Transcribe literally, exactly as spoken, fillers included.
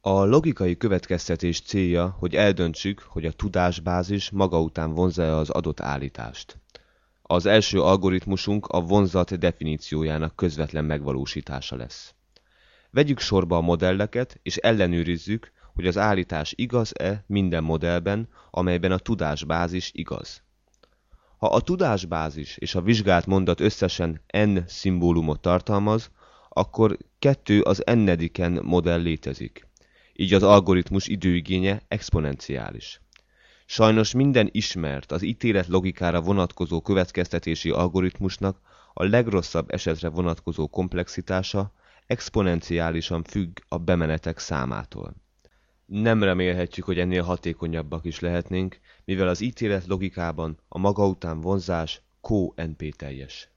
A logikai következtetés célja, hogy eldöntsük, hogy a tudásbázis maga után vonzza-e az adott állítást. Az első algoritmusunk a vonzat definíciójának közvetlen megvalósítása lesz. Vegyük sorba a modelleket, és ellenőrizzük, hogy az állítás igaz-e minden modellben, amelyben a tudásbázis igaz. Ha a tudásbázis és a vizsgált mondat összesen n szimbólumot tartalmaz, akkor kettő az n-ediken modell létezik. Így az algoritmus időigénye exponenciális. Sajnos minden ismert, az ítélet logikára vonatkozó következtetési algoritmusnak a legrosszabb esetre vonatkozó komplexitása exponenciálisan függ a bemenetek számától. Nem remélhetjük, hogy ennél hatékonyabbak is lehetnénk, mivel az ítélet logikában a maga után vonzás co-en pé teljes.